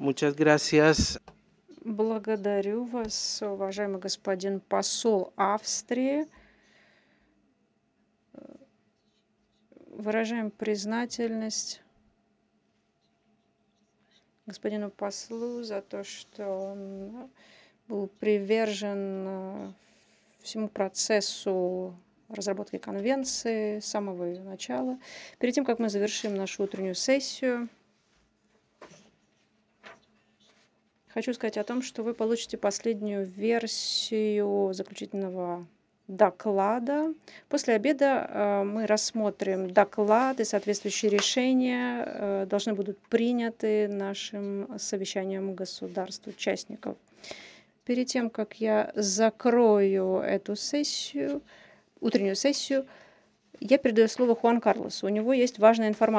Muchas gracias. Благодарю вас, уважаемый господин посол Австрии. Выражаем признательность господину послу за то, что он был привержен всему процессу разработки конвенции с самого ее начала. Перед тем, как мы завершим нашу утреннюю сессию, хочу сказать о том, что вы получите последнюю версию заключительного доклада. После обеда мы рассмотрим доклад, и соответствующие решения должны будут приняты нашим совещанием государств-участников. Перед тем, как я закрою эту сессию, утреннюю сессию, я передаю слово Хуан Карлосу. У него есть важная информация.